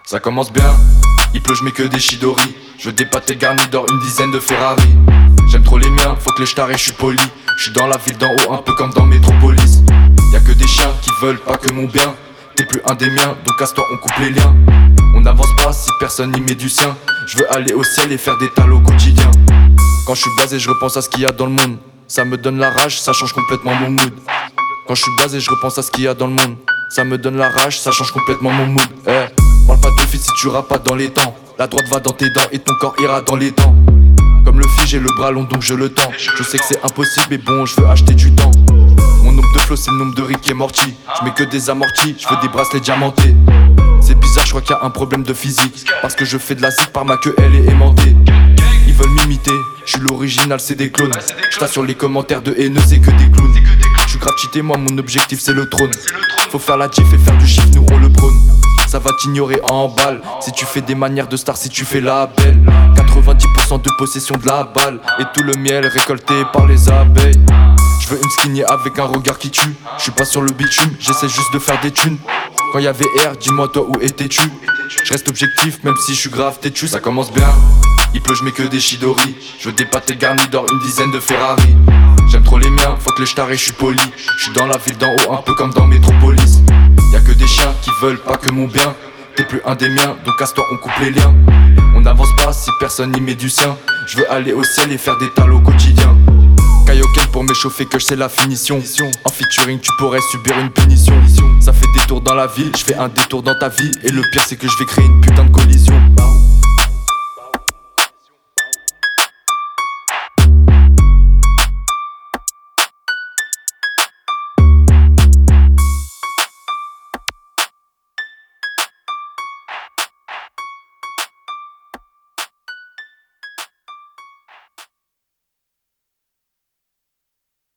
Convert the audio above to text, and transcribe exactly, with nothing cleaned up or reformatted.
Ça commence bien, il pleut, je mets que des Chidori. Je veux des pâtés garnis d'or, une dizaine de Ferrari. J'aime trop les miens, faut que les j'tarrés, je suis poli. Je suis dans la ville d'en haut, un peu comme dans Métropolis. Y'a que des chiens qui veulent pas que mon bien. T'es plus un des miens, donc casse-toi, on coupe les liens. On n'avance pas si personne n'y met du sien. Je veux aller au ciel et faire des tales au quotidien. Quand je suis blasé, je repense à ce qu'il y a dans le monde. Ça me donne la rage, ça change complètement mon mood. Quand je suis blasé, je repense à ce qu'il y a dans le monde. Ça me donne la rage, ça change complètement mon mood. Eh, parle pas de fils si tu rappes pas dans les temps. La droite va dans tes dents et ton corps ira dans les dents. Comme le fil, j'ai le bras long donc je le tends. Je sais que c'est impossible mais bon, je veux acheter du temps. Mon nombre de flow c'est le nombre de Rick et Morty. Je mets que des amortis, je veux des bracelets diamantés. C'est bizarre, je crois qu'il y a un problème de physique. Parce que je fais de la zik par ma queue, elle est aimantée. Ils veulent m'imiter, je suis l'original, c'est des clones. Je sur les commentaires de haineux, c'est que des clowns. Je suis grave cheaté, moi mon objectif c'est le trône. Faut faire la diff et faire du chiffre, nous on le prône. Ça va t'ignorer en balle. Si tu fais des manières de star, si tu fais la belle. Quatre-vingt-dix pour cent de possession de la balle. Et tout le miel récolté par les abeilles. Je veux une skinny avec un regard qui tue. Je suis pas sur le bitume, j'essaie juste de faire des thunes. Quand y'avait R, dis-moi toi où étais-tu. Je reste objectif même si je suis grave têtu. Ça commence bien, il pleut, je mets que des Chidori. Je veux des pâtés garnis d'or, une dizaine de Ferrari. J'aime trop les miens, faut que les j'tarrés, je suis poli. Je suis dans la ville d'en haut, un peu comme dans Métropolis. Y'a que des chiens qui veulent pas que mon bien. T'es plus un des miens, donc casse-toi, on coupe les liens. On n'avance pas si personne n'y met du sien. Je veux aller au ciel et faire des tales au quotidien. Kaioken pour m'échauffer que je sais la finition. En featuring tu pourrais subir une punition. Ça fait des tours dans la ville, je fais un détour dans ta vie. Et le pire c'est que je vais créer une putain de collision.